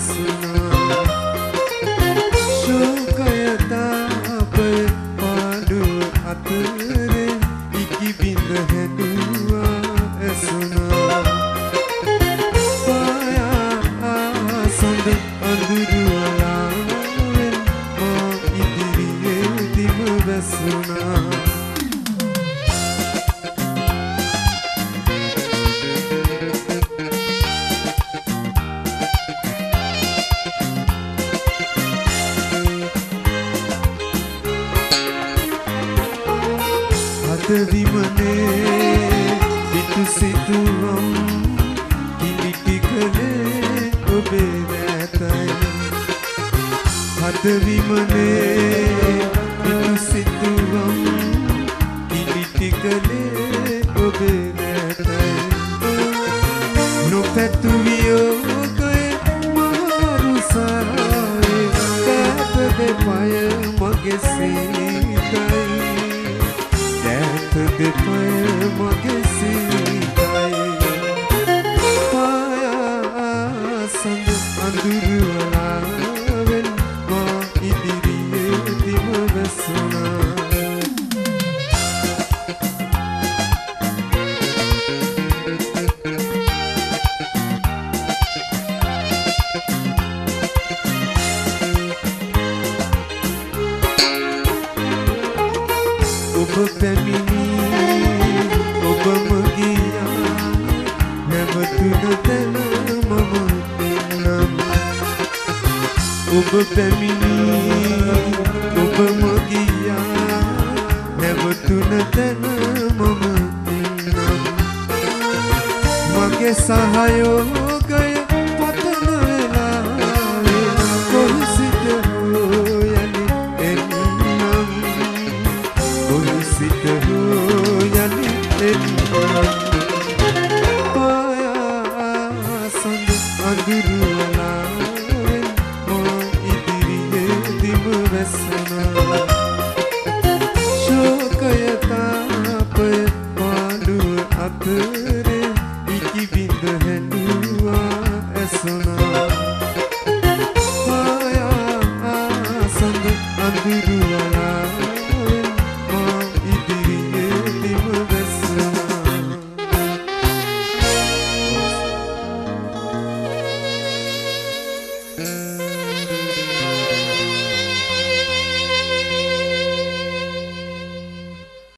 වැසුණා ශෝකය තාපය පාඩුව අතරේ ඉකි බිඳ හැදුවා ඇසුණා පායා සඳ අඳුරුවලාවෙන් මා ඉදිරියේ දිව වැසුණා විමනේ පිටු සිතුවම් කිලිටි කලේ ඔබේ නැතයි හද විමනේ පිටු සිතුවම් කිලිටි කලේ ඔබේ නැතයි නොපැතු වියෝගය මාරු සාරේ කැප දෙපය මගේ සීතයි දෙපය මගේ සීතයි පායා සඳ අඳුරුවලාවෙන් මා ඉදිරියේ දිව වැසුණා ඔබ පැමිණි ඔබම ගියා නැවතුන තැන මම එන්නම් ඔබ පැමිණි ඔබම ගියා නැවතුන තැන මම එන්නම් මගේ සහයෝගය පතන වෙලාවේ කොහි සිට හෝ යලි එන්නම් කොහි සිට හෝ යලි එන්නම් පායා සඳ අඳුරු